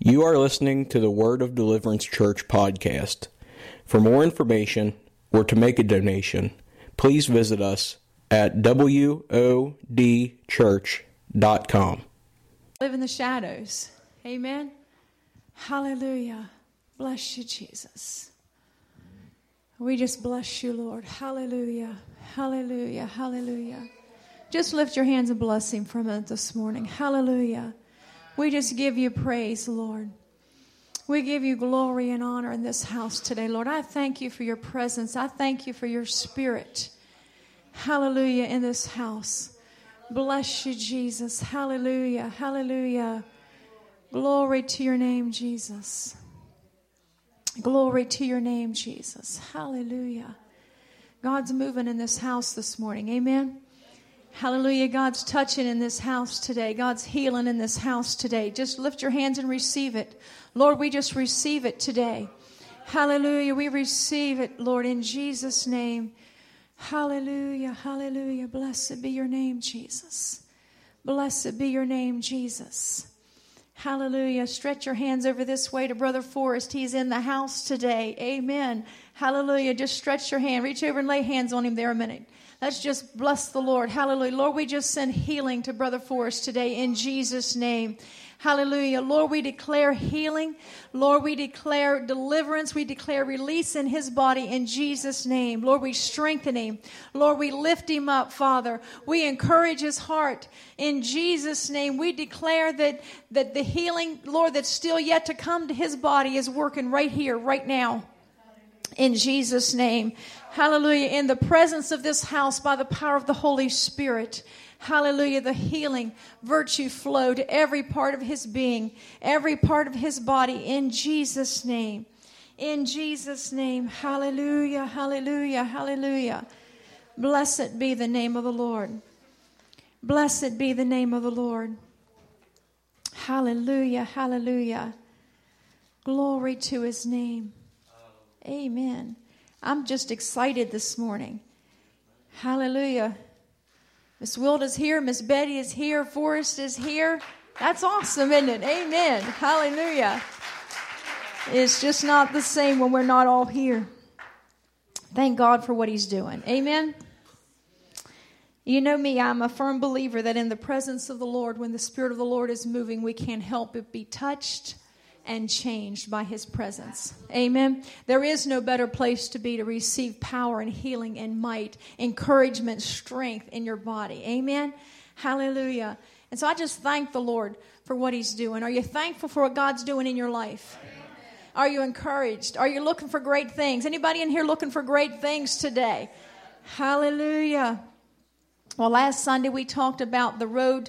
You are listening to the Word of Deliverance Church podcast. For more information or to make a donation, please visit us at wodchurch.com. Live in the shadows. Amen. Hallelujah. Bless you, Jesus. We just bless you, Lord. Hallelujah. Hallelujah. Hallelujah. Just lift your hands and bless Him for a minute this morning. Hallelujah. We just give you praise, Lord. We give you glory and honor in this house today, Lord. I thank you for your presence. I thank you for your spirit. Hallelujah, in this house. Bless you, Jesus. Hallelujah, hallelujah. Glory to your name, Jesus. Glory to your name, Jesus. Hallelujah. God's moving in this house this morning. Amen. Hallelujah. God's touching in this house today. God's healing in this house today. Just lift your hands and receive it. Lord, we just receive it today. Hallelujah. We receive it, Lord, in Jesus' name. Hallelujah. Hallelujah. Blessed be your name, Jesus. Blessed be your name, Jesus. Hallelujah. Stretch your hands over this way to Brother Forrest. He's in the house today. Amen. Hallelujah. Just stretch your hand. Reach over and lay hands on him there a minute. Let's just bless the Lord. Hallelujah. Lord, we just send healing to Brother Forrest today in Jesus' name. Hallelujah. Lord, we declare healing. Lord, we declare deliverance. We declare release in his body in Jesus' name. Lord, we strengthen him. Lord, we lift him up, Father. We encourage his heart in Jesus' name. We declare that the healing, Lord, that's still yet to come to his body is working right here, right now. In Jesus' name. Hallelujah. In the presence of this house by the power of the Holy Spirit. Hallelujah. The healing virtue flow to every part of his being, every part of his body in Jesus' name. In Jesus' name. Hallelujah. Hallelujah. Hallelujah. Blessed be the name of the Lord. Blessed be the name of the Lord. Hallelujah. Hallelujah. Glory to his name. Amen. I'm just excited this morning. Hallelujah. Miss Wilda's here. Miss Betty is here. Forrest is here. That's awesome, isn't it? Amen. Hallelujah. It's just not the same when we're not all here. Thank God for what he's doing. Amen. You know me, I'm a firm believer that in the presence of the Lord, when the Spirit of the Lord is moving, we can't help but be touched and changed by his presence. Amen. There is no better place to be to receive power and healing and might, encouragement, strength in your body. Amen. Hallelujah. And so I just thank the Lord for what he's doing. Are you thankful for what God's doing in your life? Are you encouraged? Are you looking for great things? Anybody in here looking for great things today? Hallelujah. Well, last Sunday we talked about the road.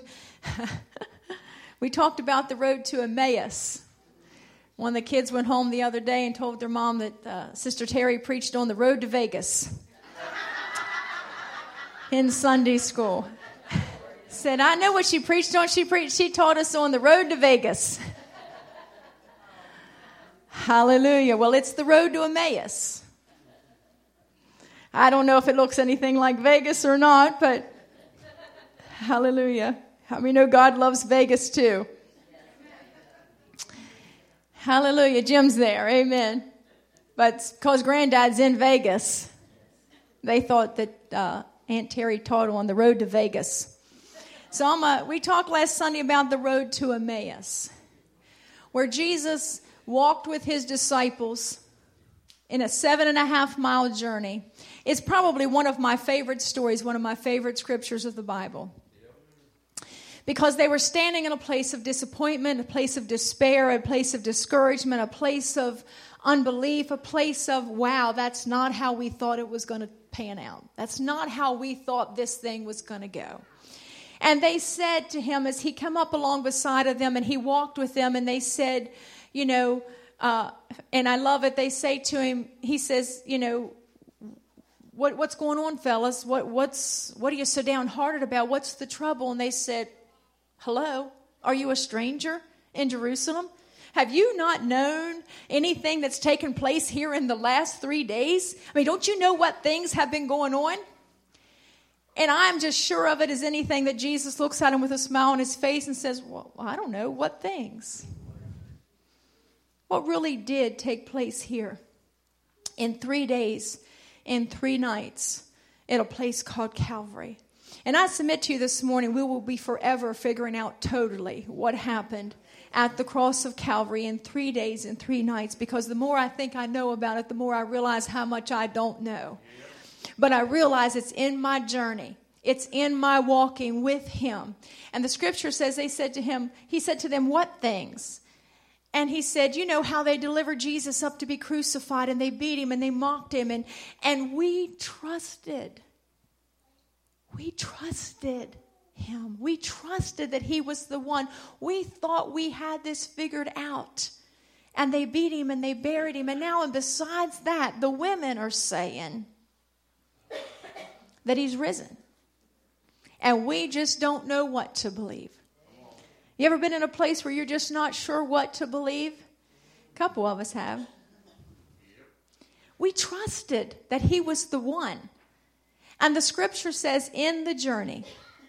We talked about the road to Emmaus. One of the kids went home the other day and told their mom that Sister Terry preached on the road to Vegas in Sunday school. Said, I know what she preached on. She taught us on the road to Vegas. Hallelujah. Well, it's the road to Emmaus. I don't know if it looks anything like Vegas or not, but hallelujah. How many know God loves Vegas too? Hallelujah. Jim's there. Amen. But because Granddad's in Vegas, they thought that Aunt Terry taught on the road to Vegas. So we talked last Sunday about the road to Emmaus, where Jesus walked with his disciples in a 7.5-mile journey. It's probably one of my favorite stories, one of my favorite scriptures of the Bible. Because they were standing in a place of disappointment, a place of despair, a place of discouragement, a place of unbelief, a place of, wow, that's not how we thought it was going to pan out. That's not how we thought this thing was going to go. And they said to him, as he came up along beside of them and he walked with them, and they said, you know, and I love it, they say to him, he says, you know, what's going on, fellas? What are you so downhearted about? What's the trouble? And they said, hello, are you a stranger in Jerusalem? Have you not known anything that's taken place here in the last 3 days? I mean, don't you know what things have been going on? And I'm just sure of it as anything that Jesus looks at him with a smile on his face and says, well, I don't know, what things? what really did take place here in 3 days and 3 nights at a place called Calvary. And I submit to you this morning, we will be forever figuring out totally what happened at the cross of Calvary in 3 days and 3 nights, because the more I think I know about it, the more I realize how much I don't know. But I realize it's in my journey. It's in my walking with him. And the scripture says he said to them, what things? And he said, you know how they delivered Jesus up to be crucified, and they beat him and they mocked him. And we trusted. We trusted him. We trusted that he was the one. We thought we had this figured out. And they beat him and they buried him. And now, and besides that, the women are saying that he's risen. And we just don't know what to believe. You ever been in a place where you're just not sure what to believe? A couple of us have. We trusted that he was the one. And the scripture says in the journey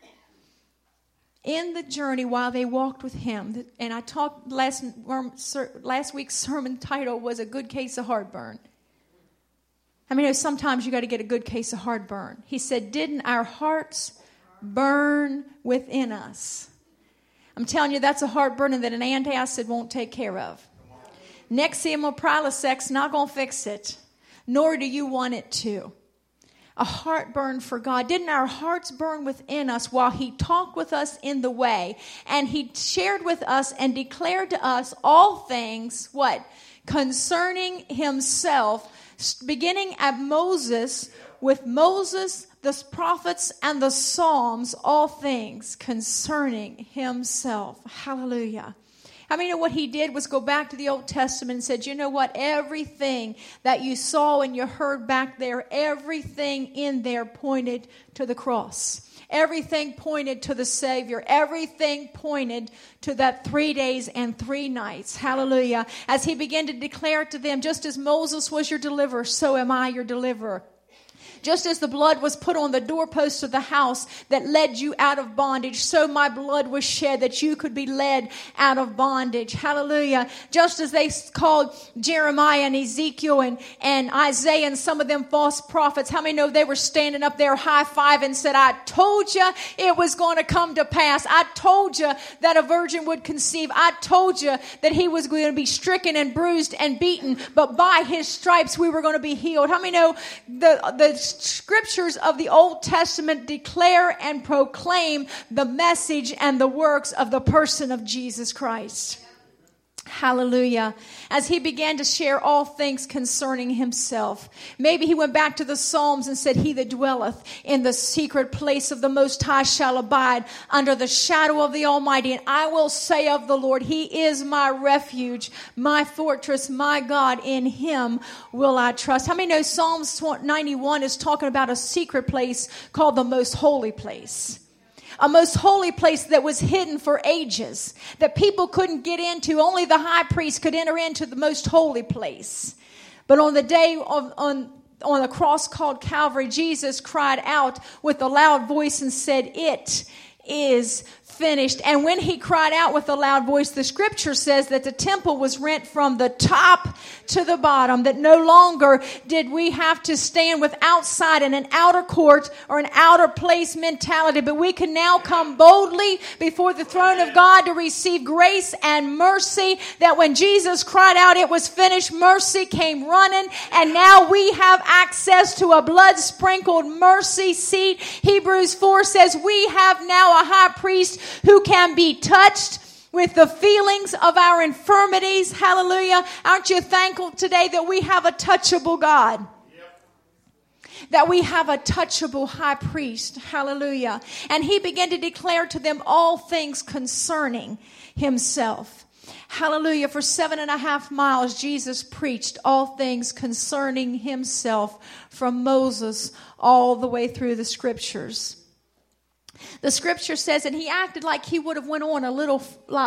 while they walked with him, and I talked last week's sermon title was A Good Case of Heartburn. I mean, sometimes you got to get a good case of heartburn. He said, didn't our hearts burn within us? I'm telling you, that's a heartburn that an antacid won't take care of. Nexium or Prilosec's not going to fix it, nor do you want it to. A heartburn for God. Didn't our hearts burn within us while he talked with us in the way, and he shared with us and declared to us all things, what? Concerning himself, beginning at Moses, with Moses, the prophets, and the Psalms, all things concerning himself. Hallelujah. I mean, what he did was go back to the Old Testament and said, you know what? Everything that you saw and you heard back there, everything in there pointed to the cross. Everything pointed to the Savior. Everything pointed to that 3 days and 3 nights. Hallelujah. As he began to declare to them, just as Moses was your deliverer, so am I your deliverer. Just as the blood was put on the doorpost of the house that led you out of bondage, so my blood was shed that you could be led out of bondage. Hallelujah. Just as they called Jeremiah and Ezekiel and Isaiah and some of them false prophets, how many know they were standing up there high-fiving and said, I told you it was going to come to pass. I told you that a virgin would conceive. I told you that he was going to be stricken and bruised and beaten, but by his stripes we were going to be healed. How many know the scriptures of the Old Testament declare and proclaim the message and the works of the person of Jesus Christ? Hallelujah. As he began to share all things concerning himself. Maybe he went back to the Psalms and said, he that dwelleth in the secret place of the Most High shall abide under the shadow of the Almighty. And I will say of the Lord, he is my refuge, my fortress, my God. In him will I trust. How many know Psalms 91 is talking about a secret place called the most holy place? A most holy place that was hidden for ages, that people couldn't get into. Only the high priest could enter into the most holy place. But on the day on the cross called Calvary, Jesus cried out with a loud voice and said, it is finished. And when he cried out with a loud voice, the scripture says that the temple was rent from the top to the bottom, that no longer did we have to stand with outside in an outer court or an outer place mentality, but we can now come boldly before the throne of God to receive grace and mercy, that when Jesus cried out it was finished, mercy came running, and now we have access to a blood sprinkled mercy seat. Hebrews 4 says we have now a high priest who can be touched with the feelings of our infirmities. Hallelujah. Aren't you thankful today that we have a touchable God? Yep. That we have a touchable high priest. Hallelujah. And he began to declare to them all things concerning himself. Hallelujah. For 7.5 miles, Jesus preached all things concerning himself from Moses all the way through the scriptures. The scripture says, and he acted like he would have went on a little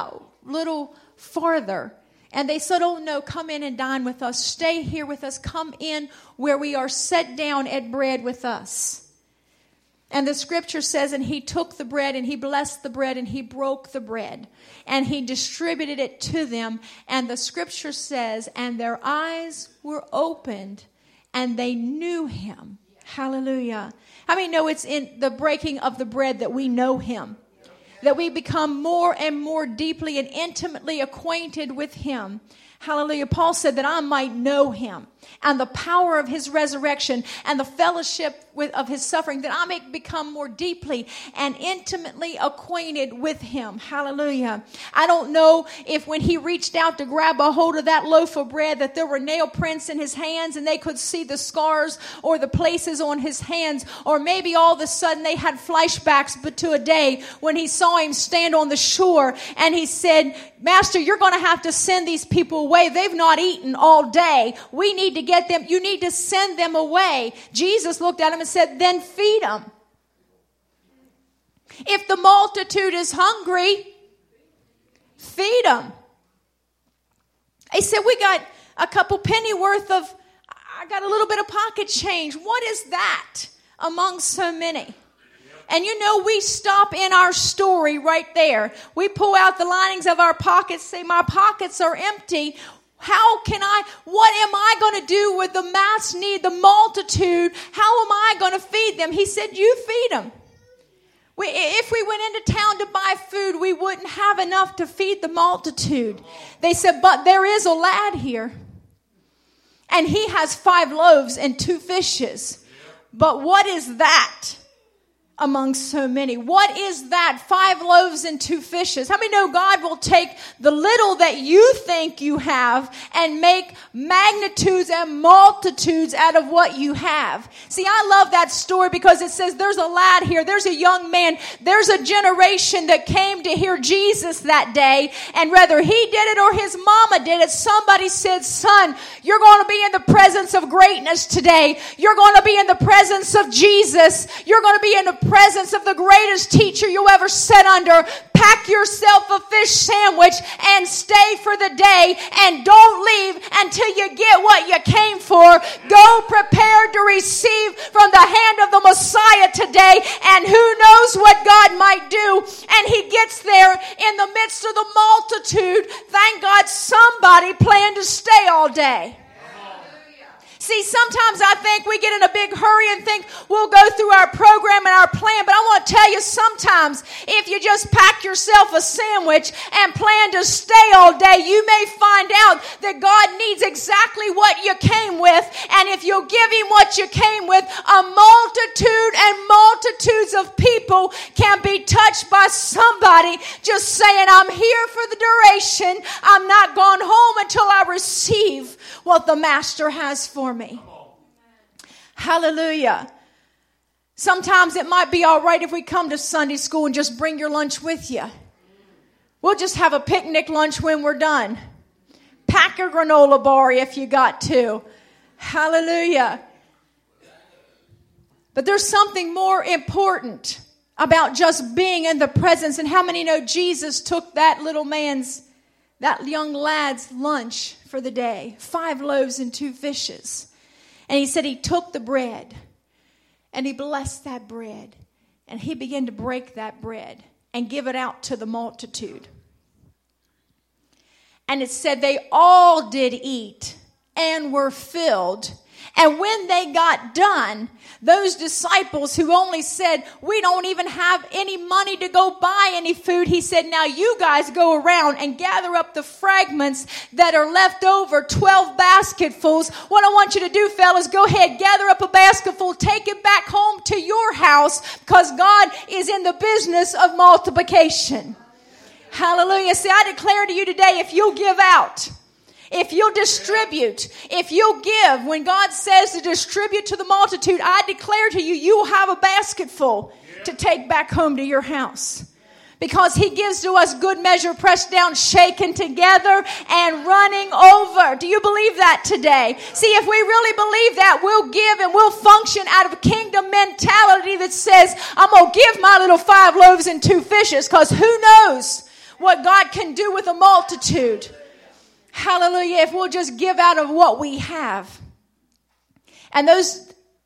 farther. And they said, oh no, come in and dine with us. Stay here with us. Come in where we are set down at bread with us. And the scripture says, and he took the bread and he blessed the bread and he broke the bread and he distributed it to them. And the scripture says, and their eyes were opened and they knew him. Hallelujah. How many know it's in the breaking of the bread that we know him? That we become more and more deeply and intimately acquainted with him. Hallelujah. Paul said that I might know him and the power of his resurrection and the fellowship of his suffering, that I may become more deeply and intimately acquainted with him. Hallelujah. I don't know if when he reached out to grab a hold of that loaf of bread that there were nail prints in his hands and they could see the scars or the places on his hands, or maybe all of a sudden they had flashbacks but to a day when he saw him stand on the shore and he said, Master, you're going to have to send these people away. They've not eaten all day. We need to get them. You need to send them away. Jesus looked at him and said, then feed them. If the multitude is hungry, feed them. He said, we got a couple penny worth of, I got a little bit of pocket change. What is that among so many? And you know, we stop in our story right there. We pull out the linings of our pockets, say, my pockets are empty. What am I going to do with the mass need, the multitude? How am I going to feed them? He said, you feed them. If we went into town to buy food, we wouldn't have enough to feed the multitude. They said, but there is a lad here. And he has 5 loaves and 2 fishes. But what is that among so many? What is that? 5 loaves and 2 fishes. How many know God will take the little that you think you have and make magnitudes and multitudes out of what you have? See, I love that story because it says there's a lad here, there's a young man, there's a generation that came to hear Jesus that day, and whether he did it or his mama did it, somebody said, son, you're going to be in the presence of greatness today. You're going to be in the presence of Jesus. You're going to be in the presence of the greatest teacher you ever sat under. Pack yourself a fish sandwich and stay for the day, and don't leave until you get what you came for. Go prepared to receive from the hand of the Messiah today, and who knows what God might do. And he gets there in the midst of the multitude. Thank God somebody planned to stay all day. See, sometimes I think we get in a big hurry and think we'll go through our program and our plan. But I want to tell you, sometimes if you just pack yourself a sandwich and plan to stay all day, you may find out that God needs exactly what you came with. And if you'll give him what you came with, a multitude and multitudes of people can be touched by somebody just saying, I'm here for the duration. I'm not going home until I receive what the Master has for me. Hallelujah. Sometimes it might be all right if we come to Sunday school and just bring your lunch with you. We'll just have a picnic lunch when we're done. Pack your granola bar if you got to. Hallelujah. But there's something more important about just being in the presence. And how many know Jesus took that young lad's lunch for the day? 5 loaves and 2 fishes. And he said he took the bread and he blessed that bread. And he began to break that bread and give it out to the multitude. And it said they all did eat and were filled. And when they got done, those disciples who only said, we don't even have any money to go buy any food, he said, now you guys go around and gather up the fragments that are left over, 12 basketfuls. What I want you to do, fellas, go ahead, gather up a basketful, take it back home to your house, because God is in the business of multiplication. Hallelujah. See, I declare to you today, if you'll give out, if you'll distribute, if you'll give, when God says to distribute to the multitude, I declare to you, you will have a basket full to take back home to your house. Because he gives to us good measure, pressed down, shaken together, and running over. Do you believe that today? See, if we really believe that, we'll give and we'll function out of a kingdom mentality that says, I'm going to give my little 5 loaves and 2 fishes, because who knows what God can do with a multitude. Hallelujah, if we'll just give out of what we have. And those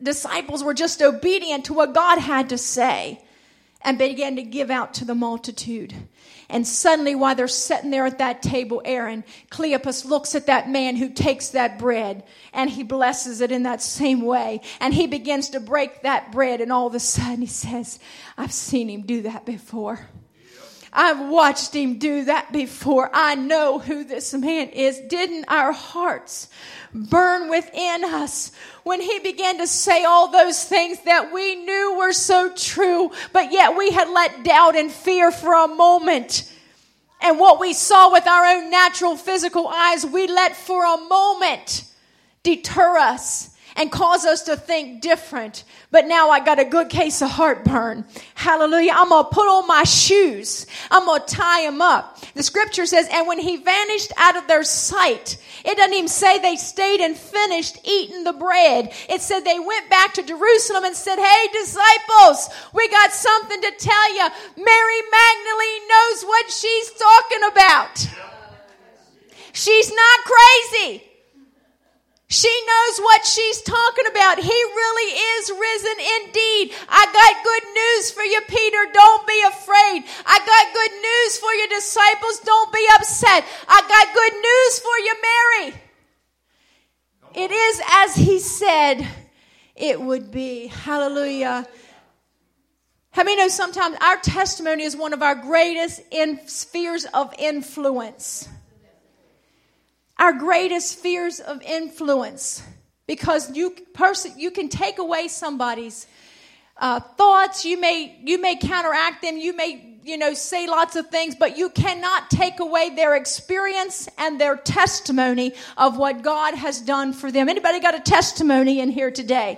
disciples were just obedient to what God had to say and began to give out to the multitude. And suddenly, while they're sitting there at that table, Aaron, Cleopas looks at that man who takes that bread and he blesses it in that same way. And he begins to break that bread, and all of a sudden he says, I've seen him do that before. I've watched him do that before. I know who this man is. Didn't our hearts burn within us when he began to say all those things that we knew were so true, but yet we had let doubt and fear for a moment? And what we saw with our own natural physical eyes, we let for a moment deter us and cause us to think different. But now I got a good case of heartburn. Hallelujah. I'm going to put on my shoes. I'm going to tie them up. The scripture says, and when he vanished out of their sight, it doesn't even say they stayed and finished eating the bread. It said they went back to Jerusalem and said, hey, disciples, we got something to tell you. Mary Magdalene knows what she's talking about. She's not crazy. She knows what she's talking about. He really is risen indeed. I got good news for you, Peter. Don't be afraid. I got good news for you, disciples. Don't be upset. I got good news for you, Mary. It is as he said it would be. Hallelujah. How many know sometimes our testimony is one of our greatest spheres of influence? Our greatest spheres of influence, because you can take away somebody's thoughts. You may counteract them. You may say lots of things, but you cannot take away their experience and their testimony of what God has done for them. Anybody got a testimony in here today?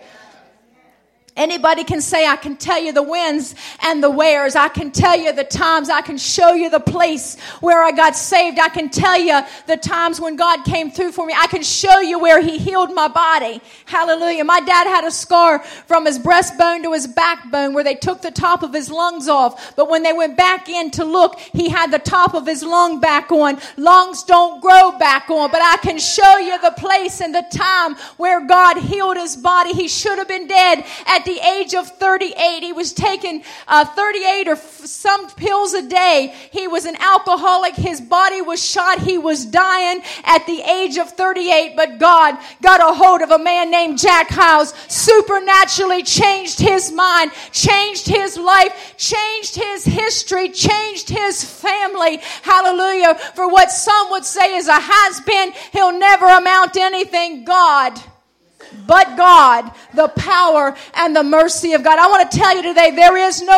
Anybody can say, I can tell you the wins and the wheres. I can tell you the times. I can show you the place where I got saved. I can tell you the times when God came through for me. I can show you where he healed my body. Hallelujah. My dad had a scar from his breastbone to his backbone where they took the top of his lungs off. But when they went back in to look, he had the top of his lung back on. Lungs don't grow back on. But I can show you the place and the time where God healed his body. He should have been dead at the age of 38. He was taking 38 or some pills a day. He was an alcoholic. His body was shot. He was dying at the age of 38. But God got a hold of a man named Jack Hyles, supernaturally changed his mind, changed his life, changed his history, changed his family. Hallelujah. For what some would say is a has-been, he'll never amount to anything. But God, the power and the mercy of God. I want to tell you today, there is no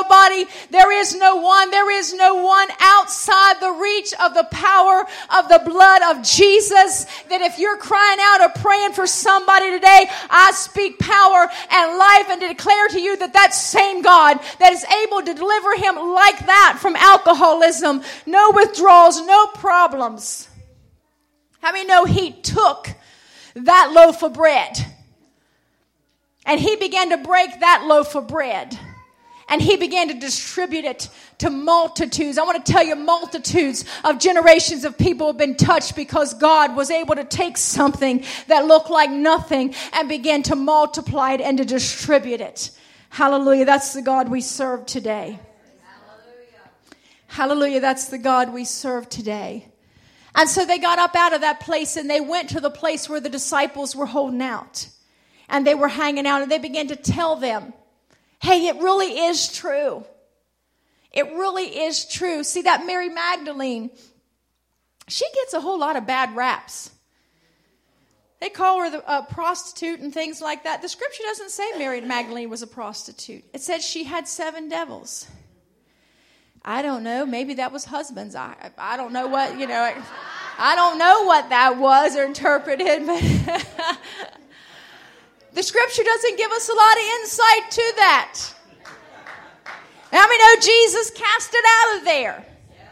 one outside the reach of the power of the blood of Jesus. That if you're crying out or praying for somebody today, I speak power and life and to declare to you that that same God that is able to deliver him like that from alcoholism, no withdrawals, no problems. How many know he took that loaf of bread? And he began to break that loaf of bread. And he began to distribute it to multitudes. I want to tell you, multitudes of generations of people have been touched because God was able to take something that looked like nothing and begin to multiply it and to distribute it. Hallelujah. That's the God we serve today. Hallelujah. That's the God we serve today. And so they got up out of that place and they went to the place where the disciples were holding out. And they were hanging out and they began to tell them, hey, it really is true. It really is true. See, that Mary Magdalene, she gets a whole lot of bad raps. They call her a prostitute and things like that. The scripture doesn't say Mary Magdalene was a prostitute. It said she had 7 devils. I don't know. Maybe that was husbands. I don't know what, I don't know what that was or interpreted, but the scripture doesn't give us a lot of insight to that. Now we know Jesus cast it out of there.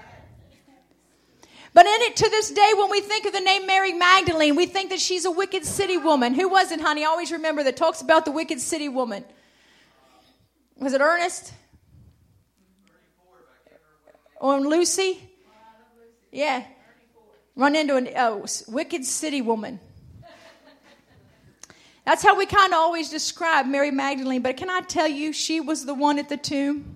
But in it to this day, when we think of the name Mary Magdalene, we think that she's a wicked city woman. Who was it, honey? I always remember that talks about the wicked city woman. Was it Ernest? Or Lucy? Yeah. Run into a wicked city woman. That's how we kind of always describe Mary Magdalene. But can I tell you, she was the one at the tomb.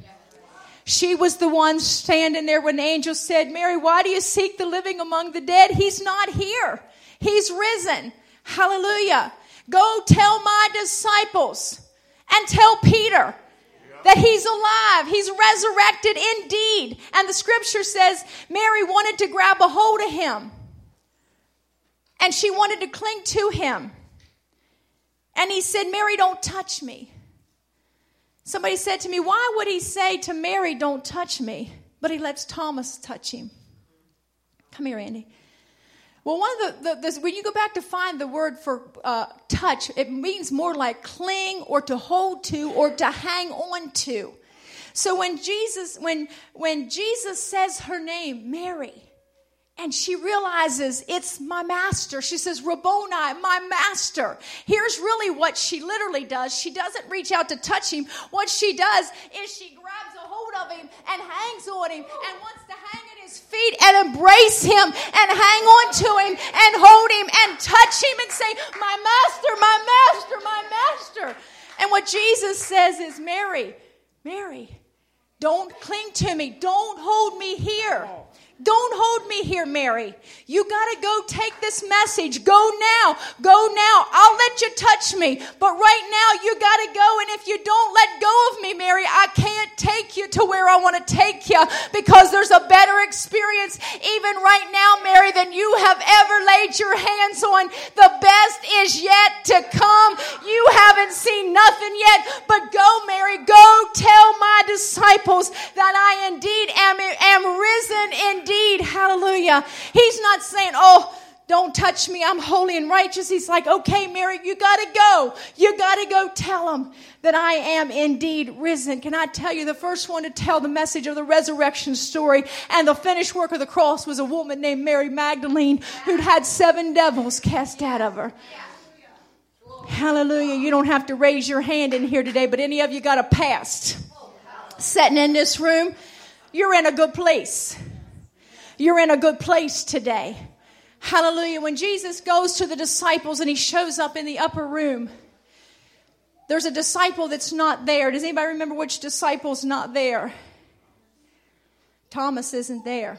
She was the one standing there when the angel said, Mary, why do you seek the living among the dead? He's not here. He's risen. Hallelujah. Go tell my disciples and tell Peter that he's alive. He's resurrected indeed. And the scripture says Mary wanted to grab a hold of him. And she wanted to cling to him. And he said, Mary, don't touch me. Somebody said to me, why would he say to Mary, don't touch me? But he lets Thomas touch him. Come here, Andy. Well, one of the when you go back to find the word for touch, it means more like cling or to hold to or to hang on to. So when Jesus says her name, Mary, and she realizes it's my master. She says, Rabboni, my master. Here's really what she literally does. She doesn't reach out to touch him. What she does is she grabs a hold of him and hangs on him and wants to hang at his feet and embrace him and hang on to him and hold him and touch him and say, my master, my master, my master. And what Jesus says is, Mary, don't cling to me. Don't hold me here. Don't hold me here, Mary. You got to go take this message. Go now. Go now. I'll let you touch me. But right now, you got to go. And if you don't let go of me, Mary, I can't take you to where I want to take you because there's a better experience even right now, Mary, than you have ever laid your hands on. The best is yet to come. You haven't seen nothing yet. But go, Mary. Go tell my disciples that I indeed am risen indeed. Hallelujah. He's not saying, oh, don't touch me. I'm holy and righteous. He's like, okay, Mary, you got to go. You got to go tell them that I am indeed risen. Can I tell you, the first one to tell the message of the resurrection story and the finished work of the cross was a woman named Mary Magdalene who'd had 7 devils cast out of her. Hallelujah. You don't have to raise your hand in here today, but any of you got a past sitting in this room, you're in a good place. You're in a good place today. Hallelujah. When Jesus goes to the disciples and he shows up in the upper room, there's a disciple that's not there. Does anybody remember which disciple's not there? Thomas isn't there.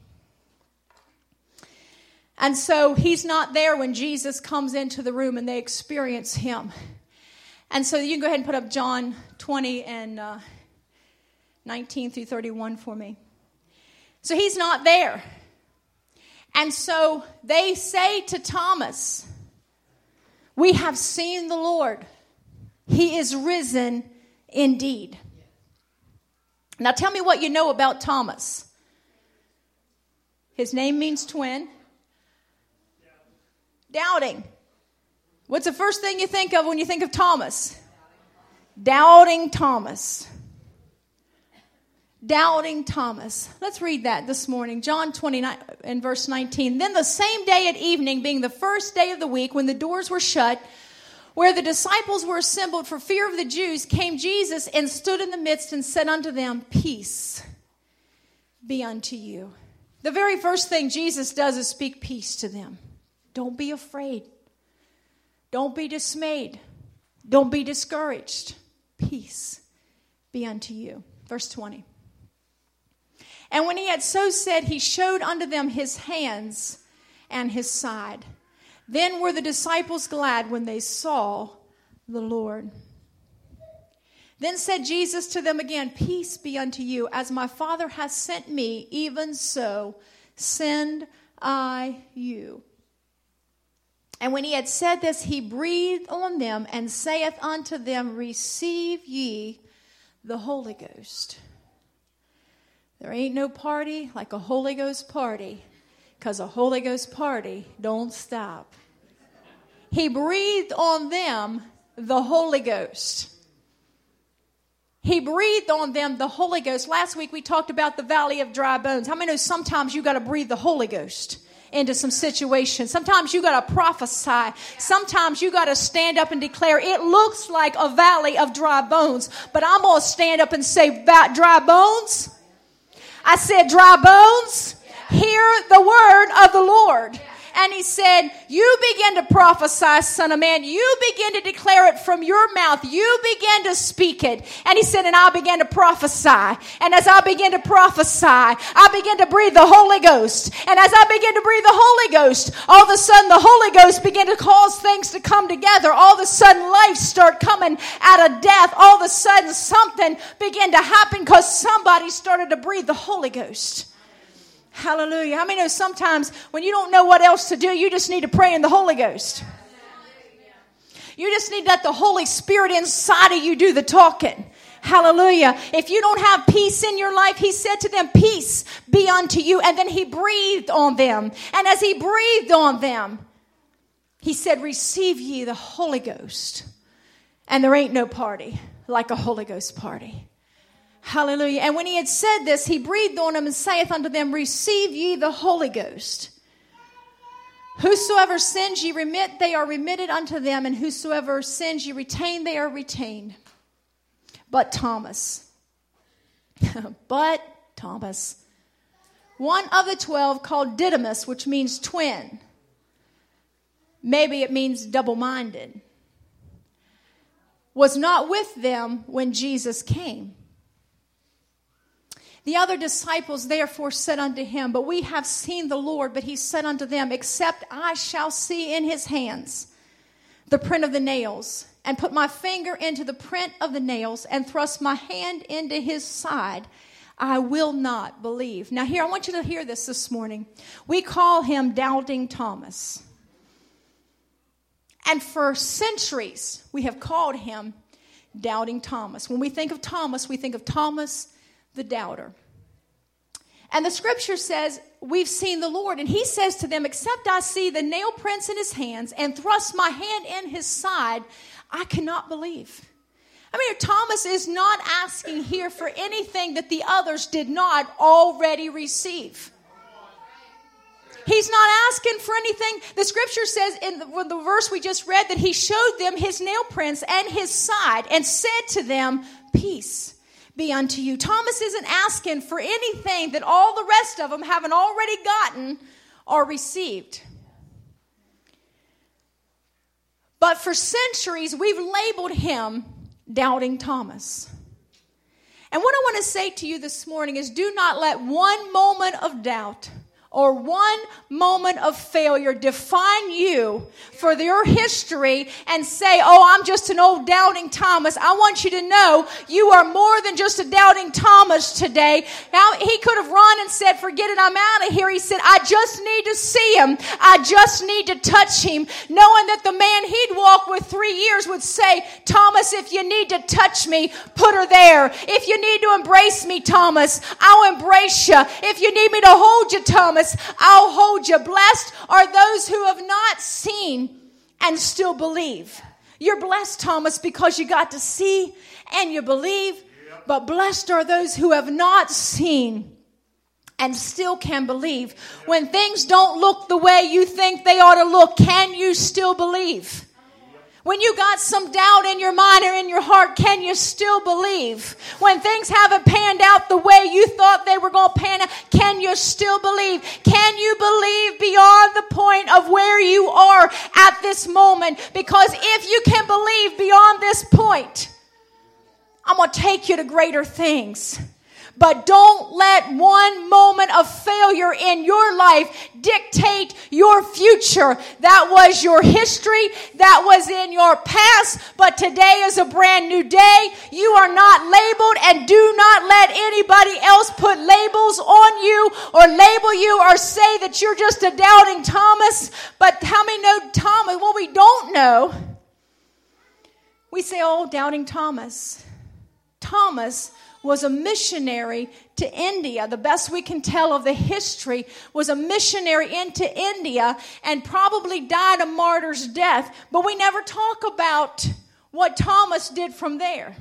And so he's not there when Jesus comes into the room and they experience him. And so you can go ahead and put up John 20 and 19 through 31 for me. So he's not there. And so they say to Thomas, we have seen the Lord. He is risen indeed. Now tell me what you know about Thomas. His name means twin. Doubting. What's the first thing you think of when you think of Thomas? Doubting Thomas. Doubting Thomas. Let's read that this morning. John 29 and verse 19. Then the same day at evening, being the first day of the week, when the doors were shut, where the disciples were assembled for fear of the Jews, came Jesus and stood in the midst and said unto them, peace be unto you. The very first thing Jesus does is speak peace to them. Don't be afraid. Don't be dismayed. Don't be discouraged. Peace be unto you. Verse 20. And when he had so said, he showed unto them his hands and his side. Then were the disciples glad when they saw the Lord. Then said Jesus to them again, peace be unto you. As my Father hath sent me, even so send I you. And when he had said this, he breathed on them and saith unto them, receive ye the Holy Ghost. There ain't no party like a Holy Ghost party, because a Holy Ghost party don't stop. He breathed on them the Holy Ghost. He breathed on them the Holy Ghost. Last week we talked about the valley of dry bones. How many know sometimes you got to breathe the Holy Ghost into some situations? Sometimes you got to prophesy. Sometimes you got to stand up and declare, it looks like a valley of dry bones, but I'm going to stand up and say, dry bones. I said, dry bones, hear the word of the Lord. And he said, you begin to prophesy, son of man. You begin to declare it from your mouth. You begin to speak it. And he said, and I began to prophesy. And as I began to prophesy, I began to breathe the Holy Ghost. And as I began to breathe the Holy Ghost, all of a sudden the Holy Ghost began to cause things to come together. All of a sudden life start coming out of death. All of a sudden something began to happen because somebody started to breathe the Holy Ghost. Hallelujah. How many know sometimes when you don't know what else to do, you just need to pray in the Holy Ghost? You just need to let the Holy Spirit inside of you do the talking. Hallelujah. If you don't have peace in your life, he said to them, peace be unto you. And then he breathed on them. And as he breathed on them, he said, receive ye the Holy Ghost. And there ain't no party like a Holy Ghost party. Hallelujah. And when he had said this, he breathed on them and saith unto them, receive ye the Holy Ghost. Whosoever sins ye remit, they are remitted unto them. And whosoever sins ye retain, they are retained. But Thomas, one of the 12 called Didymus, which means twin. Maybe it means double-minded. Was not with them when Jesus came. The other disciples therefore said unto him, but we have seen the Lord. But he said unto them, except I shall see in his hands the print of the nails, and put my finger into the print of the nails, and thrust my hand into his side, I will not believe. Now here, I want you to hear this morning. We call him Doubting Thomas. And for centuries, we have called him Doubting Thomas. When we think of Thomas, we think of Thomas the doubter. And the scripture says, we've seen the Lord. And he says to them, except I see the nail prints in his hands and thrust my hand in his side, I cannot believe. I mean, Thomas is not asking here for anything that the others did not already receive. He's not asking for anything. The scripture says in the verse we just read that he showed them his nail prints and his side and said to them, peace be unto you. Thomas isn't asking for anything that all the rest of them haven't already gotten or received. But for centuries, we've labeled him Doubting Thomas. And what I want to say to you this morning is, do not let one moment of doubt or one moment of failure define you for your history and say, oh, I'm just an old Doubting Thomas. I want you to know you are more than just a Doubting Thomas today. Now, he could have run and said, forget it, I'm out of here. He said, I just need to see him. I just need to touch him. Knowing that the man he'd walked with 3 years would say, Thomas, if you need to touch me, put her there. If you need to embrace me, Thomas, I'll embrace you. If you need me to hold you, Thomas, I'll hold you. Blessed are those who have not seen and still believe. You're blessed, Thomas, because you got to see and you believe. Yep. But blessed are those who have not seen and still can believe. Yep. When things don't look the way you think they ought to look, can you still believe? When you got some doubt in your mind or in your heart, can you still believe? When things haven't panned out the way you thought they were going to pan out, can you still believe? Can you believe beyond the point of where you are at this moment? Because if you can believe beyond this point, I'm going to take you to greater things. But don't let one moment of failure in your life dictate your future. That was your history. That was in your past. But today is a brand new day. You are not labeled, and do not let anybody else put labels on you or label you or say that you're just a Doubting Thomas. But how many know Thomas? Well, we don't know. We say, oh, Doubting Thomas. Thomas was a missionary to India. The best we can tell of the history was a missionary into India and probably died a martyr's death. But we never talk about what Thomas did from there.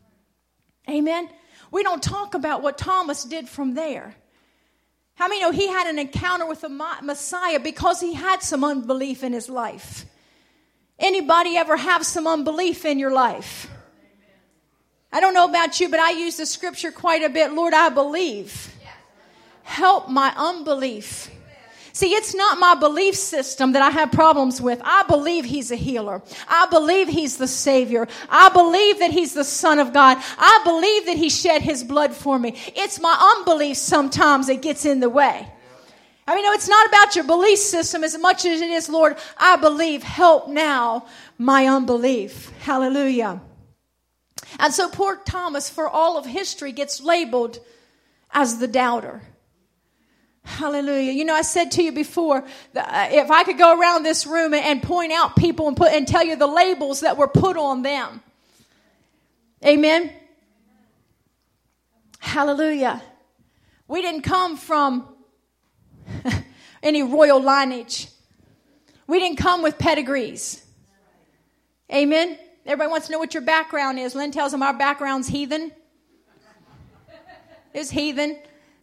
Amen? We don't talk about what Thomas did from there. How many know he had an encounter with the Messiah because he had some unbelief in his life? Anybody ever have some unbelief in your life? I don't know about you, but I use the scripture quite a bit. Lord, I believe. Help my unbelief. See, it's not my belief system that I have problems with. I believe He's a healer. I believe He's the Savior. I believe that He's the Son of God. I believe that He shed His blood for me. It's my unbelief sometimes that gets in the way. I mean, no, it's not about your belief system as much as it is, Lord, I believe, help now my unbelief. Hallelujah. And so poor Thomas, for all of history, gets labeled as the doubter. Hallelujah. You know, I said to you before, if I could go around this room and point out people and tell you the labels that were put on them. Amen. Hallelujah. We didn't come from any royal lineage. We didn't come with pedigrees. Amen. Everybody wants to know what your background is. Lynn tells them our background's heathen. It's heathen.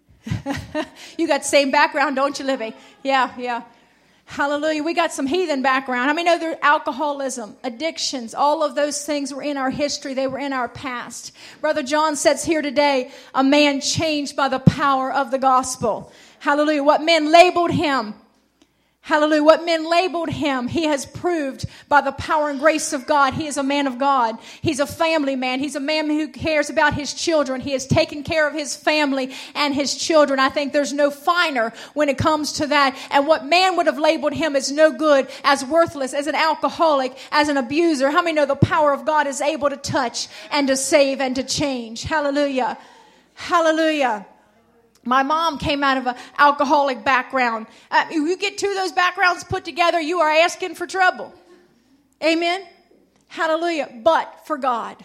You got the same background, don't you, Livy? Yeah. Hallelujah. We got some heathen background. I mean, there alcoholism, addictions, all of those things were in our history. They were in our past. Brother John says here today, a man changed by the power of the gospel. Hallelujah. What men labeled him. Hallelujah. What men labeled him, he has proved by the power and grace of God. He is a man of God. He's a family man. He's a man who cares about his children. He has taken care of his family and his children. I think there's no finer when it comes to that. And what man would have labeled him as no good, as worthless, as an alcoholic, as an abuser. How many know the power of God is able to touch and to save and to change? Hallelujah. Hallelujah. My mom came out of an alcoholic background. You get two of those backgrounds put together, you are asking for trouble. Amen. Hallelujah. But for God.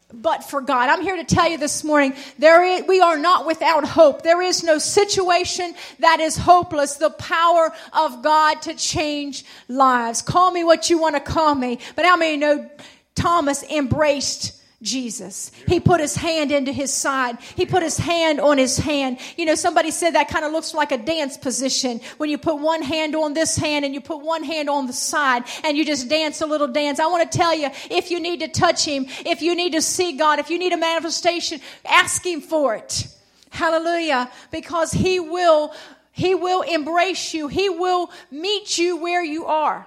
I'm here to tell you this morning, we are not without hope. There is no situation that is hopeless. The power of God to change lives. Call me what you want to call me. But how many know Thomas embraced Jesus? He put his hand into his side. He put his hand on his hand. You know, somebody said that kind of looks like a dance position when you put one hand on this hand and you put one hand on the side and you just dance a little dance. I want to tell you, if you need to touch Him, if you need to see God, if you need a manifestation, ask Him for it. Hallelujah. Because He will embrace you. He will meet you where you are.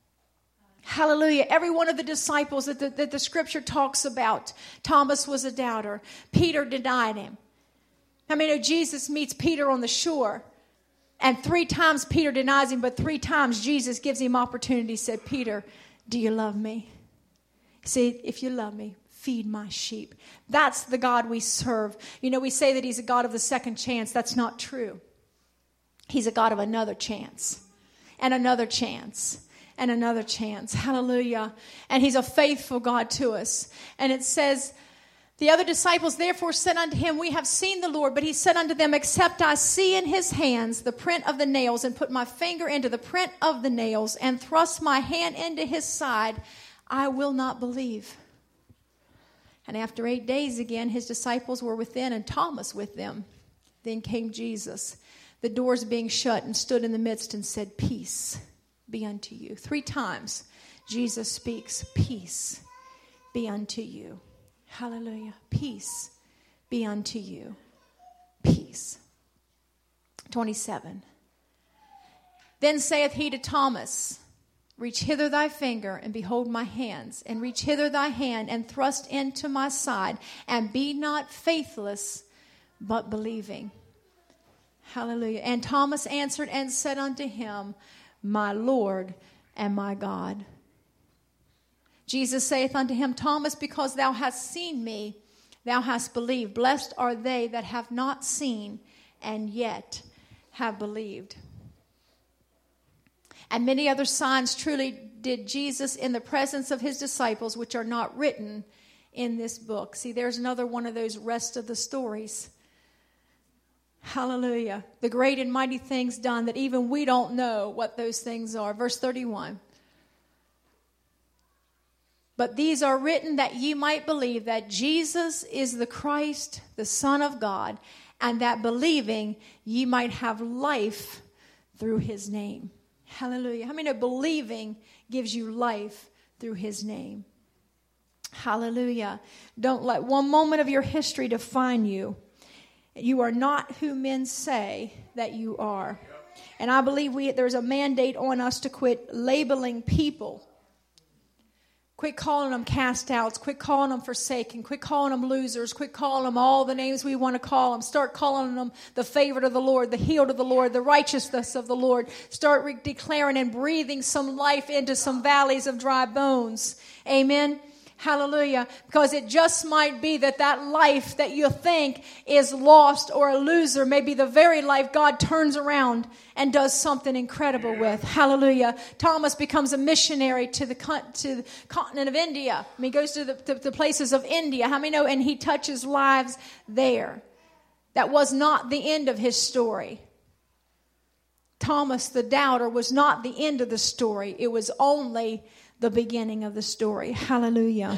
Hallelujah. Every one of the disciples that the scripture talks about, Thomas was a doubter. Peter denied Him. I mean, Jesus meets Peter on the shore, and 3 times Peter denies Him, but 3 times Jesus gives him opportunity. He said, Peter, do you love me? He said, if you love me, feed my sheep. That's the God we serve. You know, we say that He's a God of the second chance. That's not true. He's a God of another chance and another chance. And another chance. Hallelujah. And He's a faithful God to us. And it says, the other disciples therefore said unto Him, we have seen the Lord. But He said unto them, except I see in His hands the print of the nails, and put my finger into the print of the nails, and thrust my hand into His side, I will not believe. And after 8 days again, His disciples were within, and Thomas with them. Then came Jesus, the doors being shut, and stood in the midst and said, peace be unto you. 3 times Jesus speaks, peace be unto you. Hallelujah. Peace be unto you. Peace. 27. Then saith He to Thomas, reach hither thy finger, and behold my hands, and reach hither thy hand, and thrust into my side, and be not faithless, but believing. Hallelujah. And Thomas answered and said unto Him, my Lord and my God. Jesus saith unto him, Thomas, because thou hast seen me, thou hast believed. Blessed are they that have not seen and yet have believed. And many other signs truly did Jesus in the presence of His disciples, which are not written in this book. See, there's another one of those rest of the stories. Hallelujah. The great and mighty things done that even we don't know what those things are. Verse 31. But these are written that ye might believe that Jesus is the Christ, the Son of God, and that believing ye might have life through His name. Hallelujah. How many know believing gives you life through His name? Hallelujah. Don't let one moment of your history define you. You are not who men say that you are. And I believe there's a mandate on us to quit labeling people. Quit calling them cast outs. Quit calling them forsaken. Quit calling them losers. Quit calling them all the names we want to call them. Start calling them the favorite of the Lord, the healed of the Lord, the righteousness of the Lord. Start declaring and breathing some life into some valleys of dry bones. Amen. Hallelujah. Because it just might be that life that you think is lost or a loser may be the very life God turns around and does something incredible with. Hallelujah. Thomas becomes a missionary to the continent of India. He goes to the places of India. How many know? And he touches lives there. That was not the end of his story. Thomas the doubter was not the end of the story. It was only the beginning of the story. Hallelujah.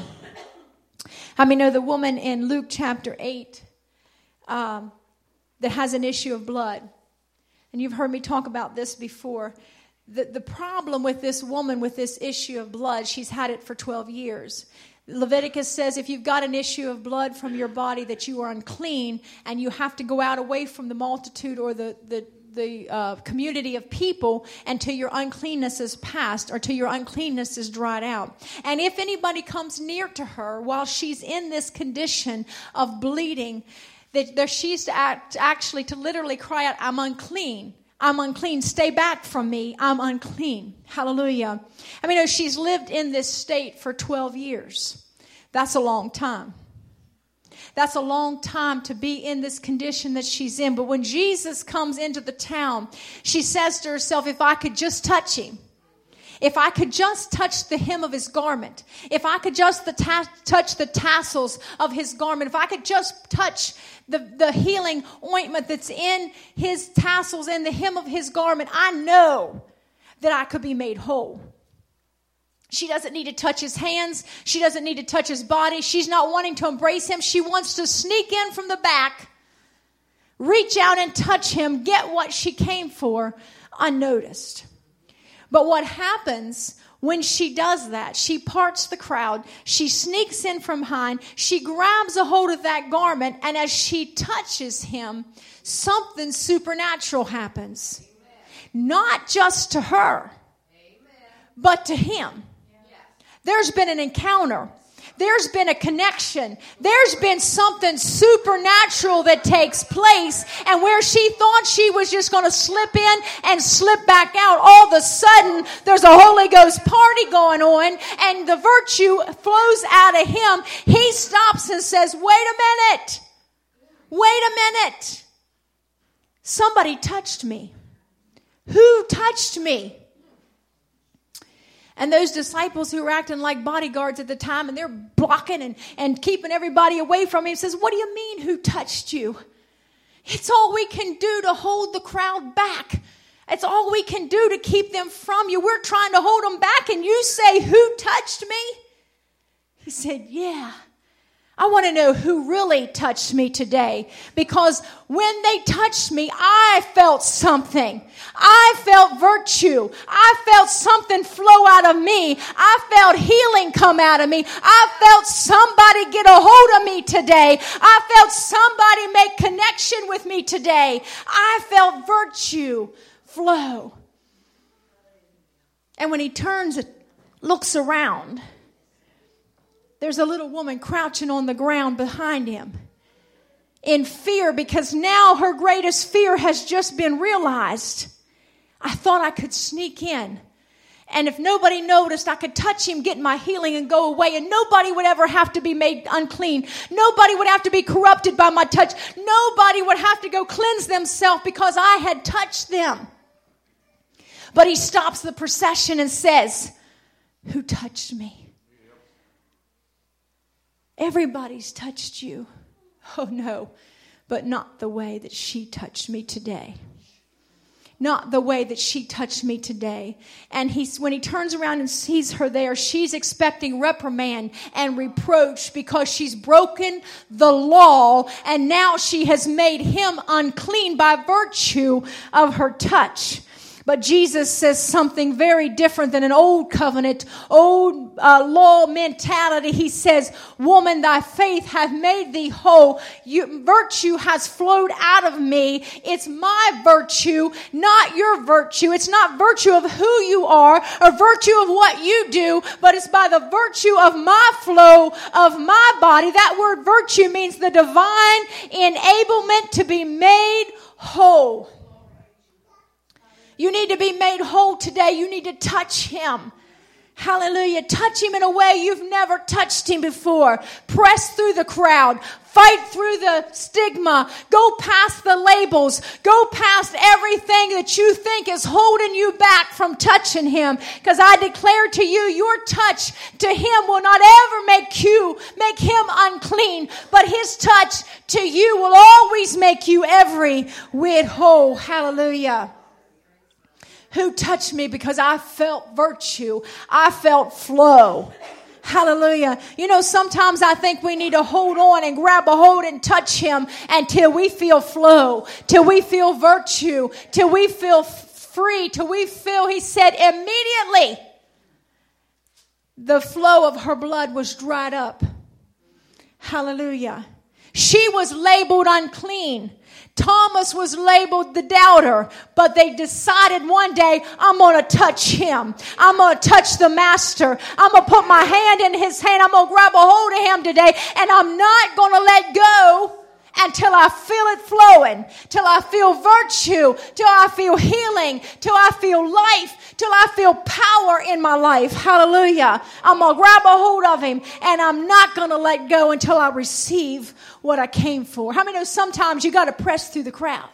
How many know the woman in Luke chapter 8 that has an issue of blood? And you've heard me talk about this before. The problem with this woman with this issue of blood, she's had it for 12 years. Leviticus says if you've got an issue of blood from your body that you are unclean and you have to go out away from the multitude or the community of people until your uncleanness is past or till your uncleanness is dried out. And if anybody comes near to her while she's in this condition of bleeding, that she's to literally cry out, I'm unclean. I'm unclean. Stay back from me. I'm unclean. Hallelujah. I mean, she's lived in this state for 12 years. That's a long time. That's a long time to be in this condition that she's in. But when Jesus comes into the town, she says to herself, if I could just touch him, if I could just touch the hem of his garment, if I could just touch the tassels of his garment, if I could just touch the healing ointment that's in his tassels and the hem of his garment, I know that I could be made whole. She doesn't need to touch his hands. She doesn't need to touch his body. She's not wanting to embrace him. She wants to sneak in from the back, reach out and touch him, get what she came for unnoticed. But what happens when she does that? She parts the crowd. She sneaks in from behind. She grabs a hold of that garment. And as she touches him, something supernatural happens. Amen. Not just to her, amen, but to him. There's been an encounter. There's been a connection. There's been something supernatural that takes place. And where she thought she was just going to slip in and slip back out, all of a sudden there's a Holy Ghost party going on and the virtue flows out of him. He stops and says, wait a minute. Wait a minute. Somebody touched me. Who touched me? And those disciples who were acting like bodyguards at the time, and they're blocking and keeping everybody away from him, says, what do you mean, who touched you? It's all we can do to hold the crowd back. It's all we can do to keep them from you. We're trying to hold them back, and you say, who touched me? He said, yeah. I want to know who really touched me today, because when they touched me, I felt something. I felt virtue. I felt something flow out of me. I felt healing come out of me. I felt somebody get a hold of me today. I felt somebody make connection with me today. I felt virtue flow. And when he turns, looks around, there's a little woman crouching on the ground behind him in fear, because now her greatest fear has just been realized. I thought I could sneak in, and if nobody noticed, I could touch him, get my healing, and go away, and nobody would ever have to be made unclean. Nobody would have to be corrupted by my touch. Nobody would have to go cleanse themselves because I had touched them. But he stops the procession and says, who touched me? Everybody's touched you. Oh no, but not the way that she touched me today. Not the way that she touched me today. And when he turns around and sees her there, she's expecting reprimand and reproach because she's broken the law, and now she has made him unclean by virtue of her touch. But Jesus says something very different than an old covenant, old law mentality. He says, woman, thy faith hath made thee whole. Virtue has flowed out of me. It's my virtue, not your virtue. It's not virtue of who you are or virtue of what you do, but it's by the virtue of my flow of my body. That word virtue means the divine enablement to be made whole. You need to be made whole today. You need to touch him. Hallelujah. Touch him in a way you've never touched him before. Press through the crowd. Fight through the stigma. Go past the labels. Go past everything that you think is holding you back from touching him. Because I declare to you, your touch to him will not ever make him unclean. But his touch to you will always make you every whit whole. Hallelujah. Who touched me? Because I felt virtue. I felt flow. Hallelujah. You know, sometimes I think we need to hold on and grab a hold and touch him until we feel flow, till we feel virtue, till we feel free, till we feel, he said, immediately the flow of her blood was dried up. Hallelujah. She was labeled unclean. Thomas was labeled the doubter, but they decided one day, I'm going to touch him. I'm going to touch the master. I'm going to put my hand in his hand. I'm going to grab a hold of him today, and I'm not going to let go until I feel it flowing, till I feel virtue, till I feel healing, till I feel life, till I feel power in my life. Hallelujah. I'm going to grab a hold of him, and I'm not going to let go until I receive what I came for. How many know sometimes you got to press through the crowd?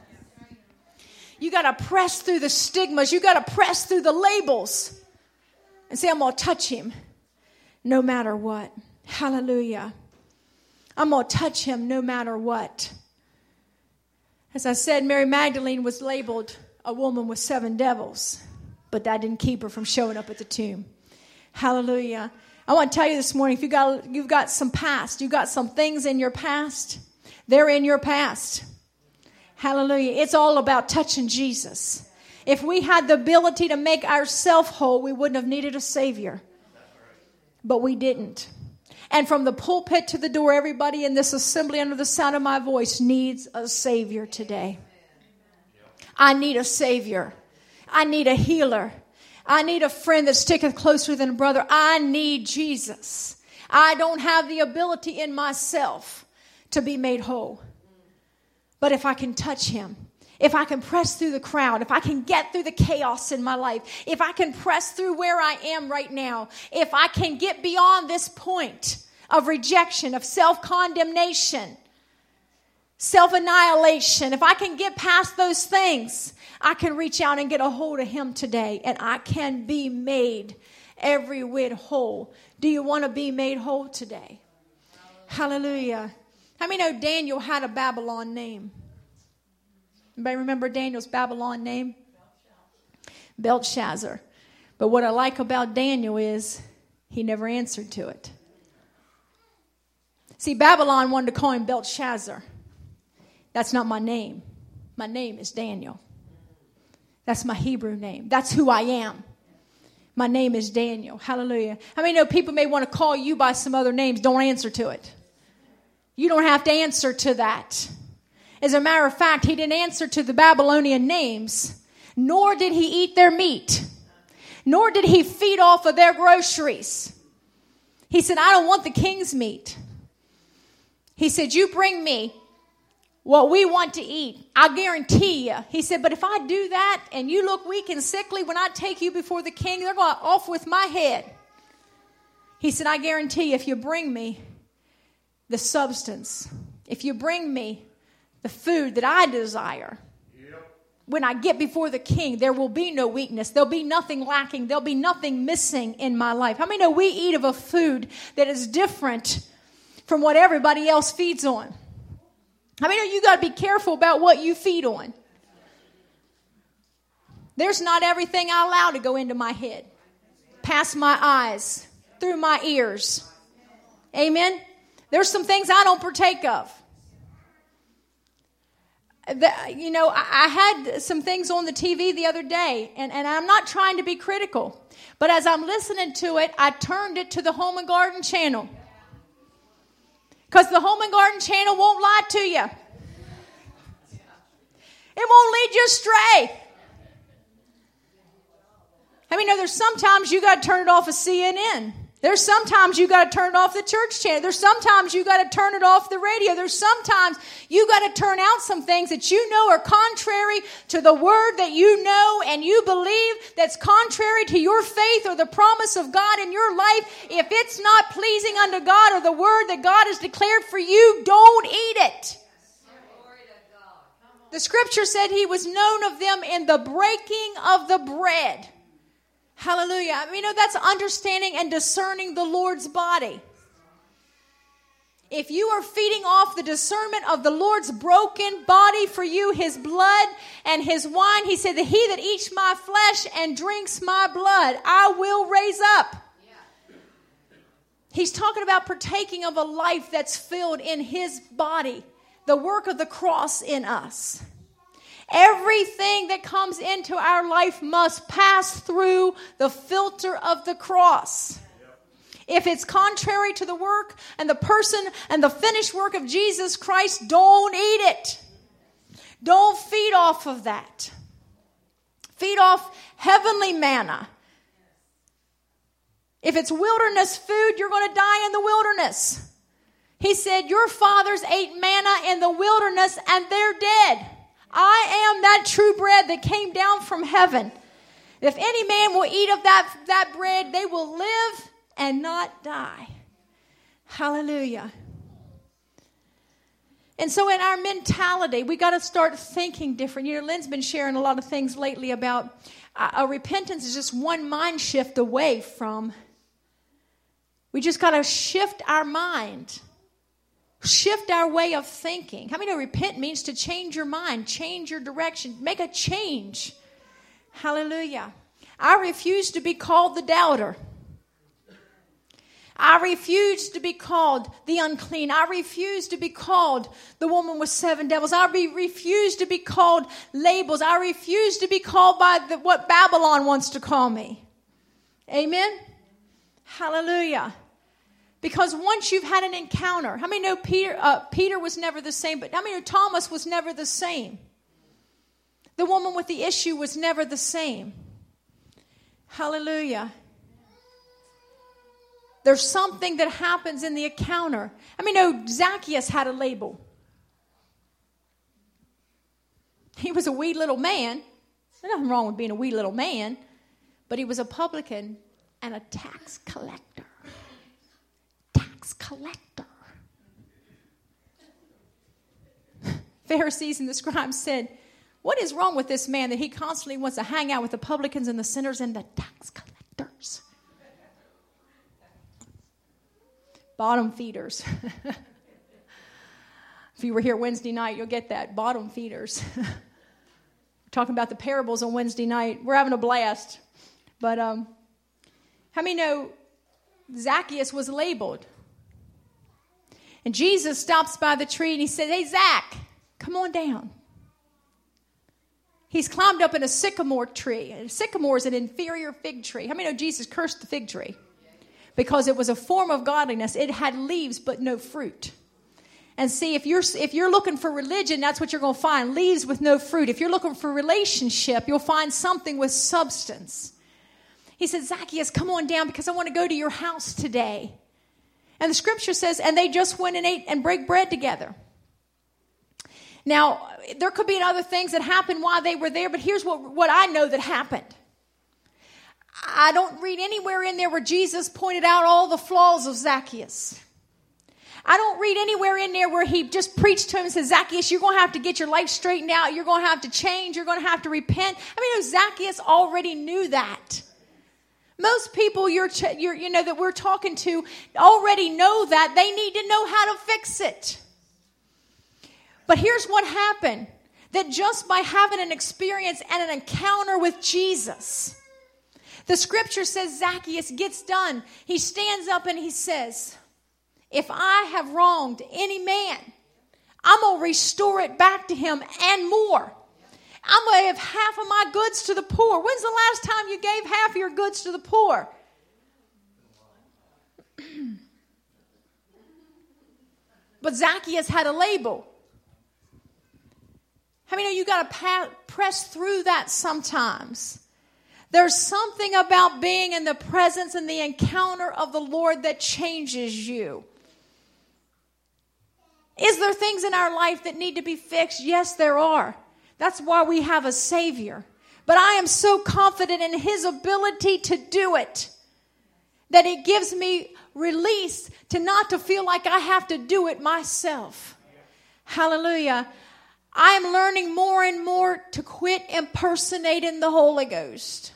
You got to press through the stigmas. You got to press through the labels and say, I'm going to touch him no matter what. Hallelujah. I'm going to touch him no matter what. As I said, Mary Magdalene was labeled a woman with 7 devils, but that didn't keep her from showing up at the tomb. Hallelujah. I want to tell you this morning, if you've got some past, you've got some things in your past, they're in your past. Hallelujah. It's all about touching Jesus. If we had the ability to make ourselves whole, we wouldn't have needed a Savior. But we didn't. And from the pulpit to the door, everybody in this assembly under the sound of my voice needs a Savior today. I need a Savior. I need a healer. I need a friend that sticketh closer than a brother. I need Jesus. I don't have the ability in myself to be made whole. But if I can touch him, if I can press through the crowd, if I can get through the chaos in my life, if I can press through where I am right now, if I can get beyond this point of rejection, of self-condemnation, self-annihilation, if I can get past those things, I can reach out and get a hold of him today, and I can be made every whit whole. Do you want to be made whole today? Hallelujah. How many know Daniel had a Babylon name? Anybody remember Daniel's Babylon name? Belshazzar. But what I like about Daniel is he never answered to it. See, Babylon wanted to call him Belshazzar. That's not my name. My name is Daniel. That's my Hebrew name. That's who I am. My name is Daniel. Hallelujah. How many know people may want to call you by some other names? Don't answer to it. You don't have to answer to that. As a matter of fact, he didn't answer to the Babylonian names, nor did he eat their meat, nor did he feed off of their groceries. He said, I don't want the king's meat. He said, you bring me what we want to eat. I guarantee you. He said, but if I do that and you look weak and sickly, when I take you before the king, they're going off with my head. He said, I guarantee you, if you bring me the substance, if you bring me the food that I desire, when I get before the king, there will be no weakness. There'll be nothing lacking. There'll be nothing missing in my life. How many know we eat of a food that is different from what everybody else feeds on? How many know you got to be careful about what you feed on? There's not everything I allow to go into my head, past my eyes, through my ears. Amen? There's some things I don't partake of. I had some things on the TV the other day, and I'm not trying to be critical, but as I'm listening to it, I turned it to the Home and Garden channel. Because the Home and Garden channel won't lie to you. It won't lead you astray. I mean, there's sometimes you got to turn it off of CNN. There's sometimes you got to turn it off the church channel. There's sometimes you got to turn it off the radio. There's sometimes you got to turn out some things that you know are contrary to the word that you know and you believe, that's contrary to your faith or the promise of God in your life. If it's not pleasing unto God or the word that God has declared for you, don't eat it. The scripture said he was known of them in the breaking of the bread. Hallelujah. I mean, that's understanding and discerning the Lord's body. If you are feeding off the discernment of the Lord's broken body for you, his blood and his wine, he said that he that eats my flesh and drinks my blood, I will raise up. He's talking about partaking of a life that's filled in his body, the work of the cross in us. Everything that comes into our life must pass through the filter of the cross. If it's contrary to the work and the person and the finished work of Jesus Christ, don't eat it. Don't feed off of that. Feed off heavenly manna. If it's wilderness food, you're going to die in the wilderness. He said, your fathers ate manna in the wilderness and they're dead. I am that true bread that came down from heaven. If any man will eat of that bread, they will live and not die. Hallelujah. And so in our mentality, we got to start thinking different. Lynn's been sharing a lot of things lately about repentance is just one mind shift away from. We just got to shift our mind. Shift our way of thinking. How many know repent means to change your mind, change your direction, make a change? Hallelujah. I refuse to be called the doubter. I refuse to be called the unclean. I refuse to be called the woman with 7 devils. I refuse to be called labels. I refuse to be called by what Babylon wants to call me. Amen? Hallelujah. Because once you've had an encounter, how many know Peter was never the same, but how many know Thomas was never the same? The woman with the issue was never the same. Hallelujah. There's something that happens in the encounter. How many know Zacchaeus had a label? He was a wee little man. There's nothing wrong with being a wee little man, but he was a publican and a tax collector. Collector. Pharisees and the scribes said, what is wrong with this man that he constantly wants to hang out with the publicans and the sinners and the tax collectors? Bottom feeders. If you were here Wednesday night, you'll get that. Bottom feeders. We're talking about the parables on Wednesday night. We're having a blast. But how many know Zacchaeus was labeled? And Jesus stops by the tree and he says, hey, Zach, come on down. He's climbed up in a sycamore tree. A sycamore is an inferior fig tree. How many know Jesus cursed the fig tree? Because it was a form of godliness. It had leaves but no fruit. And see, if you're looking for religion, that's what you're going to find. Leaves with no fruit. If you're looking for relationship, you'll find something with substance. He said, Zacchaeus, come on down because I want to go to your house today. And the scripture says, and they just went and ate and break bread together. Now, there could be other things that happened while they were there, but here's what I know that happened. I don't read anywhere in there where Jesus pointed out all the flaws of Zacchaeus. I don't read anywhere in there where he just preached to him and said, Zacchaeus, you're going to have to get your life straightened out. You're going to have to change. You're going to have to repent. I mean, Zacchaeus already knew that. Most people that we're talking to already know that. They need to know how to fix it. But here's what happened. That just by having an experience and an encounter with Jesus, the scripture says Zacchaeus gets done. He stands up and he says, if I have wronged any man, I'm going to restore it back to him and more. I'm going to give half of my goods to the poor. When's the last time you gave half of your goods to the poor? But Zacchaeus had a label. How many know you got to press through that sometimes? There's something about being in the presence and the encounter of the Lord that changes you. Is there things in our life that need to be fixed? Yes, there are. That's why we have a Savior. But I am so confident in his ability to do it that it gives me release to not to feel like I have to do it myself. Hallelujah. I am learning more and more to quit impersonating the Holy Ghost.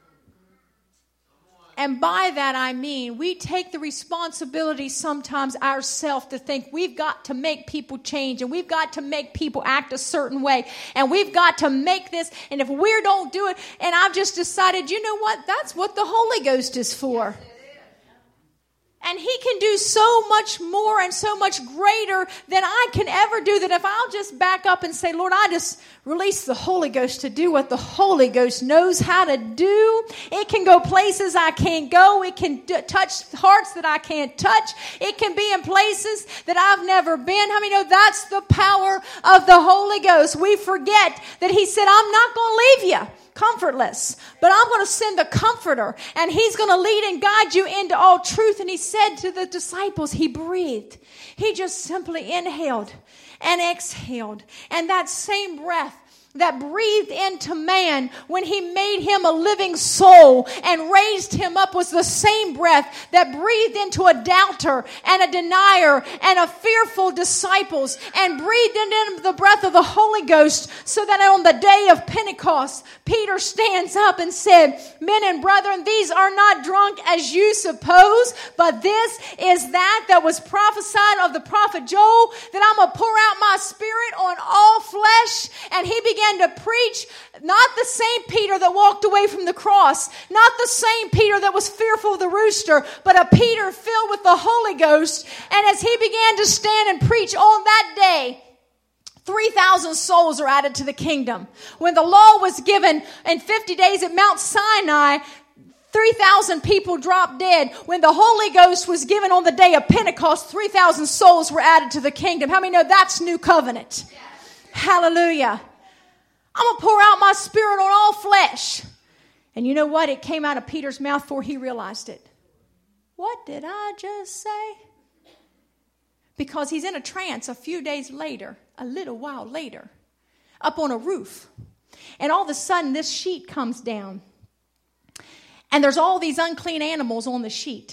And by that I mean we take the responsibility sometimes ourselves to think we've got to make people change and we've got to make people act a certain way and we've got to make this, and if we don't do it, and I've just decided, you know what, that's what the Holy Ghost is for. And he can do so much more and so much greater than I can ever do, that if I'll just back up and say, Lord, I just release the Holy Ghost to do what the Holy Ghost knows how to do. It can go places I can't go. It can touch hearts that I can't touch. It can be in places that I've never been. How many know that's the power of the Holy Ghost? We forget that he said, I'm not going to leave you comfortless, but I'm going to send the Comforter, and he's going to lead and guide you into all truth. And he said to the disciples, he breathed. He just simply inhaled and exhaled. And that same breath that breathed into man when he made him a living soul and raised him up was the same breath that breathed into a doubter and a denier and a fearful disciples, and breathed into the breath of the Holy Ghost, so that on the day of Pentecost, Peter stands up and said, men and brethren, these are not drunk as you suppose, but this is that was prophesied of the prophet Joel, that I'm going to pour out my spirit on all flesh. And he began to preach, not the same Peter that walked away from the cross, not the same Peter that was fearful of the rooster, but a Peter filled with the Holy Ghost. And as he began to stand and preach on that day, 3,000 souls are added to the kingdom. When the law was given in 50 days at Mount Sinai, 3,000 people dropped dead. When the Holy Ghost was given on the day of Pentecost, 3,000 souls were added to the kingdom. How many know that's new covenant? Yes. Hallelujah. I'm going to pour out my spirit on all flesh. And you know what? It came out of Peter's mouth before he realized it. What did I just say? Because he's in a trance a few days later, a little while later, up on a roof. And all of a sudden, this sheet comes down. And there's all these unclean animals on the sheet.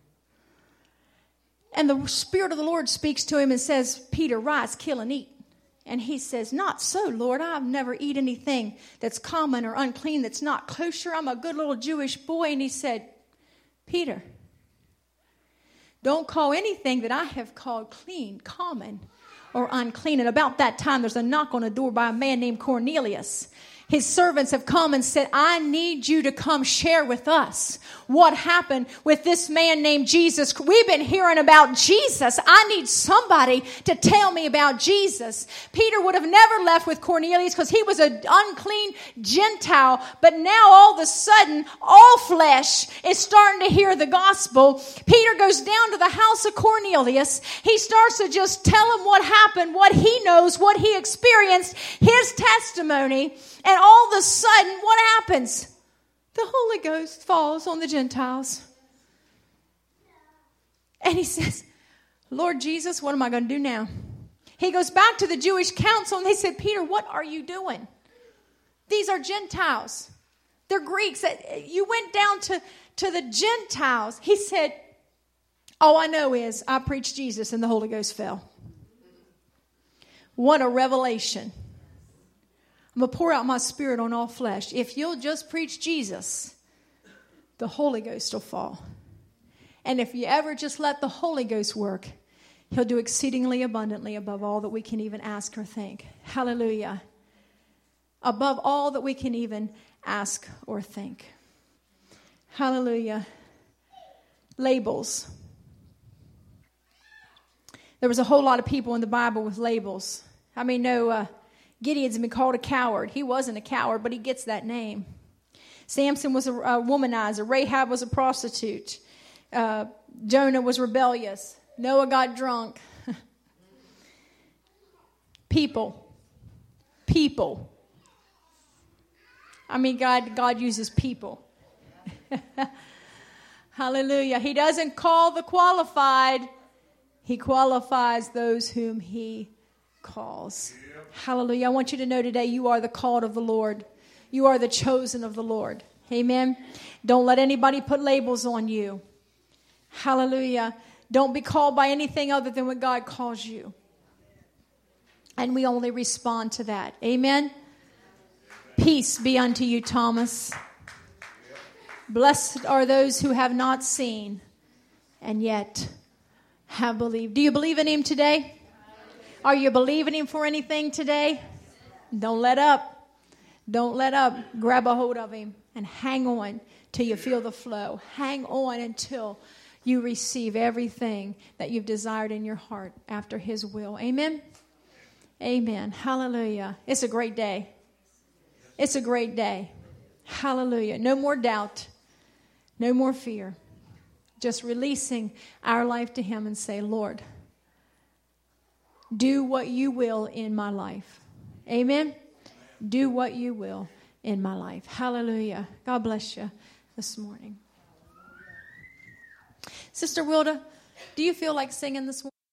And the Spirit of the Lord speaks to him and says, Peter, rise, kill and eat. And he says, not so, Lord. I've never eaten anything that's common or unclean, that's not kosher. I'm a good little Jewish boy. And he said, Peter, don't call anything that I have called clean, common, or unclean. And about that time, there's a knock on the door by a man named Cornelius. His servants have come and said, I need you to come share with us what happened with this man named Jesus. We've been hearing about Jesus. I need somebody to tell me about Jesus. Peter would have never left with Cornelius because he was an unclean Gentile. But now all of a sudden, all flesh is starting to hear the gospel. Peter goes down to the house of Cornelius. He starts to just tell him what happened, what he knows, what he experienced, his testimony. And all of a sudden, what happens? The Holy Ghost falls on the Gentiles. And he says, Lord Jesus, what am I going to do now? He goes back to the Jewish council and they said, Peter, what are you doing? These are Gentiles. They're Greeks. You went down to the Gentiles. He said, all I know is I preached Jesus and the Holy Ghost fell. What a revelation. I'm going to pour out my spirit on all flesh. If you'll just preach Jesus, the Holy Ghost will fall. And if you ever just let the Holy Ghost work, he'll do exceedingly abundantly above all that we can even ask or think. Hallelujah. Above all that we can even ask or think. Hallelujah. Labels. There was a whole lot of people in the Bible with labels. I mean, Gideon's been called a coward. He wasn't a coward, but he gets that name. Samson was a womanizer. Rahab was a prostitute. Jonah was rebellious. Noah got drunk. People. I mean, God uses people. Hallelujah. He doesn't call the qualified. He qualifies those whom he calls. Hallelujah. I want you to know today you are the called of the Lord. You are the chosen of the Lord. Amen. Don't let anybody put labels on you. Hallelujah. Don't be called by anything other than what God calls you. And we only respond to that. Amen. Peace be unto you, Thomas. Blessed are those who have not seen and yet have believed. Do you believe in him today? Are you believing him for anything today? Don't let up. Don't let up. Grab a hold of him and hang on till you feel the flow. Hang on until you receive everything that you've desired in your heart after his will. Amen? Amen. Hallelujah. It's a great day. It's a great day. Hallelujah. No more doubt. No more fear. Just releasing our life to him and say, Lord, do what you will in my life. Amen? Do what you will in my life. Hallelujah. God bless you this morning. Sister Wilda, do you feel like singing this morning?